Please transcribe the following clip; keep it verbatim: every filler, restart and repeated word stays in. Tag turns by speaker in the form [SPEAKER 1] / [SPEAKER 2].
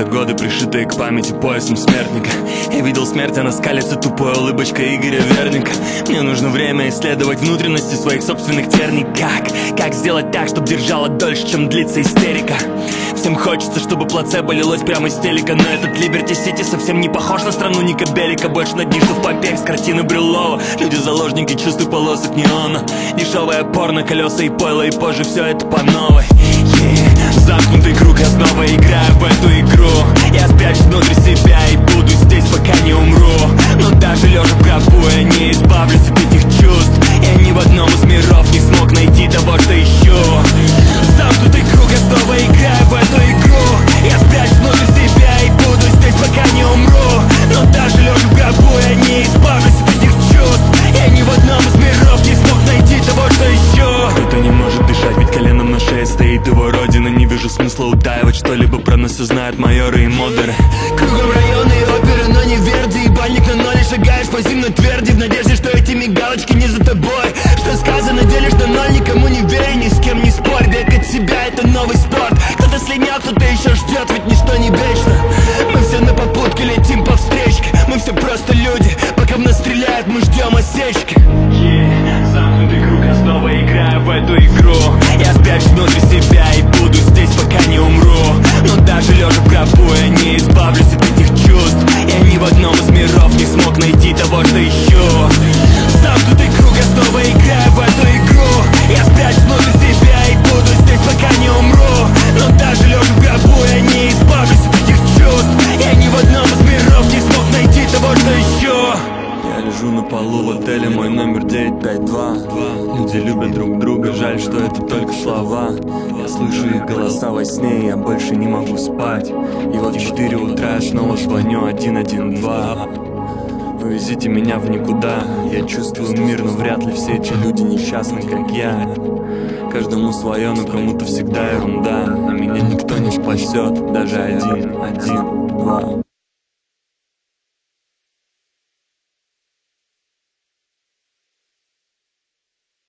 [SPEAKER 1] Это годы, пришитые к памяти поясом смертника. Я видел смерть, она скалится тупой улыбочкой Игоря Верника. Мне нужно время исследовать внутренности своих собственных терний. Как? Как сделать так, чтобы держала дольше, чем длится истерика? Всем хочется, чтобы плацебо лилось прямо из телека. Но этот Либерти Сити совсем не похож на страну Ника Беллика. Больше на дни, что в Помпеях с картины Брюллова. Люди заложники чувств и полосок неона. Дешевое порно, колеса и пойло, и позже все это по новой. Yeah. Замкнутый круг, я снова играю в эту игру. Я спрячусь внутри себя и буду здесь, пока не умру. Но даже лежа в гробу я не избавлюсь от этих чувств. Я ни в одном из миров не смог найти того, что ищу. Замкнутый круг, я снова играю в эту игру. Я спрячусь внутри себя и буду здесь, пока не умру. Но даже лежа в гробу я не избавлюсь от этих чувств. Я ни в одном из миров не смог найти того, что ищу. Кто-то не может дышать, ведь коленом на шее стоит его родина. Не вижу смысла утаивать что-либо, про нас все знают майоры и модеры.
[SPEAKER 2] Кругом районы и оперы, но не Верди. И бальник на ноле, шагаешь по зимной тверди. В надежде, что эти мигалочки не за тобой. Что сказано, делишь на ноль, никому не верь, ни с кем не спорь. Бег от себя, это новый спорт. Кто-то слинял, кто-то еще ждет, ведь ничто не вечно. Мы все на попутке, летим по встречке. Мы все просто люди, пока в нас стреляют, мы ждем осечки.
[SPEAKER 1] Yeah. Замкнутый круг, я снова играю в эту игру. Я спрячусь внутри себя и буду здесь, пока не умру. Но даже лежа в гробу я не избавлюсь от этих чувств. Я ни в одном из миров не смог найти того, что ищу. Замкнутый круг, я снова играю в эту игру. Я спрячусь внутри себя и буду здесь, пока не умру. Но даже лежа в гробу я не избавлюсь от этих чувств. Я ни в одном из миров не смог найти того, что ищу. Я лежу на полу в отеле, мой номер девять пять два. Люди любят друг друга, жаль, что это только слова. Я слышу их голоса во сне, я больше не могу спать. И вот в четыре утра я снова звоню один один два. Увезите меня в никуда. Я чувствую мир, но вряд ли все эти люди несчастны, как я. Каждому свое, но кому-то всегда ерунда. А меня никто не спасет, даже один, один, два.